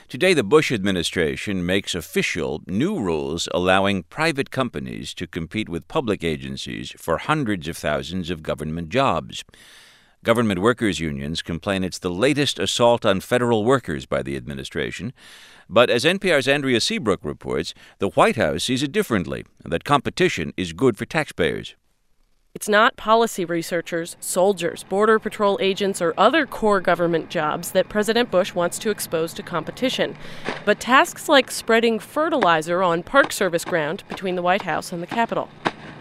Today, the Bush administration makes official new rules allowing private companies to compete with public agencies for hundreds of thousands of government jobs. Government workers' unions complain it's the latest assault on federal workers by the administration. But as NPR's Andrea Seabrook reports, the White House sees it differently, and that competition is good for taxpayers. It's not policy researchers, soldiers, Border Patrol agents, or other core government jobs that President Bush wants to expose to competition, but tasks like spreading fertilizer on Park Service ground between the White House and the Capitol.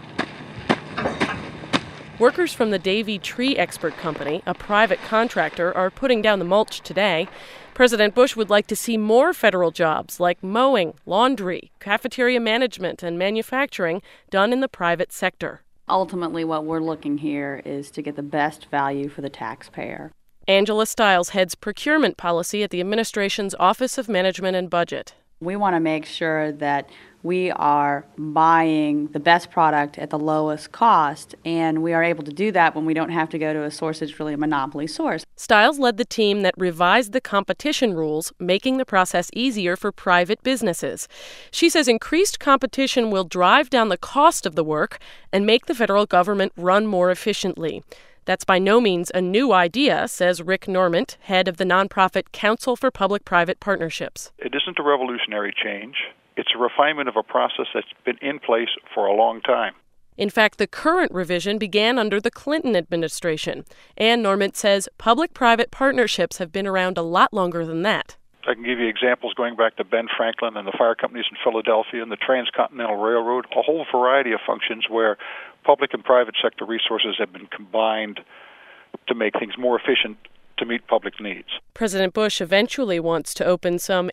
Workers from the Davey Tree Expert Company, a private contractor, are putting down the mulch today. President Bush would like to see more federal jobs like mowing, laundry, cafeteria management, and manufacturing done in the private sector. Ultimately, what we're looking here is to get the best value for the taxpayer. Angela Stiles heads procurement policy at the administration's Office of Management and Budget. We want to make sure that we are buying the best product at the lowest cost, and we are able to do that when we don't have to go to a source that's really a monopoly source. Stiles led the team that revised the competition rules, making the process easier for private businesses. She says increased competition will drive down the cost of the work and make the federal government run more efficiently. That's by no means a new idea, says Rick Normant, head of the nonprofit Council for Public-Private Partnerships. It isn't a revolutionary change. It's a refinement of a process that's been in place for a long time. In fact, the current revision began under the Clinton administration. And Normant says public-private partnerships have been around a lot longer than that. I can give you examples going back to Ben Franklin and the fire companies in Philadelphia and the Transcontinental Railroad, a whole variety of functions where public and private sector resources have been combined to make things more efficient to meet public needs. President Bush eventually wants to open some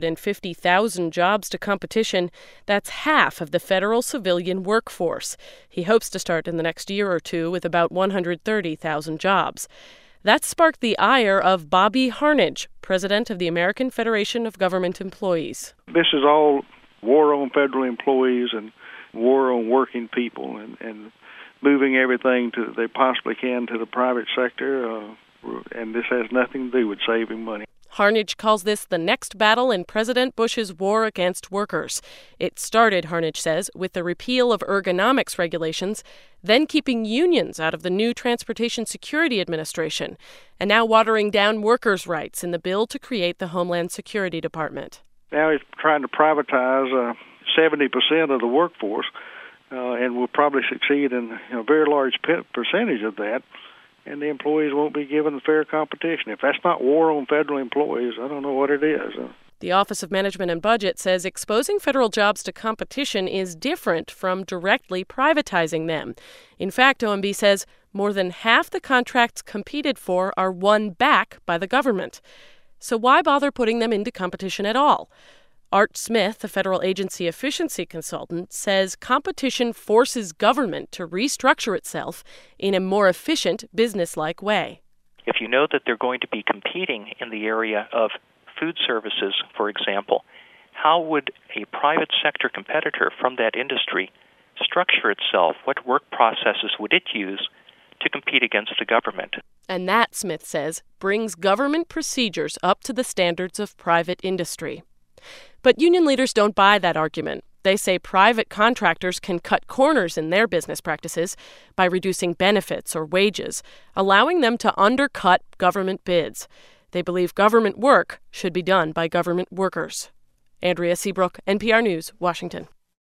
850,000 jobs to competition. That's half of the federal civilian workforce. He hopes to start in the next year or two with about 130,000 jobs. That sparked the ire of Bobby Harnage, president of the American Federation of Government Employees. This is all war on federal employees and war on working people and moving everything they possibly can to the private sector, and this has nothing to do with saving money. Harnage calls this the next battle in President Bush's war against workers. It started, Harnage says, with the repeal of ergonomics regulations, then keeping unions out of the new Transportation Security Administration, and now watering down workers' rights in the bill to create the Homeland Security Department. Now he's trying to privatize 70% of the workforce, and will probably succeed in a very large percentage of that. And the employees won't be given fair competition. If that's not war on federal employees, I don't know what it is. The Office of Management and Budget says exposing federal jobs to competition is different from directly privatizing them. In fact, OMB says more than half the contracts competed for are won back by the government. So why bother putting them into competition at all? Art Smith, a federal agency efficiency consultant, says competition forces government to restructure itself in a more efficient, business-like way. If you know that they're going to be competing in the area of food services, for example, how would a private sector competitor from that industry structure itself? What work processes would it use to compete against the government? And that, Smith says, brings government procedures up to the standards of private industry. But union leaders don't buy that argument. They say private contractors can cut corners in their business practices by reducing benefits or wages, allowing them to undercut government bids. They believe government work should be done by government workers. Andrea Seabrook, NPR News, Washington.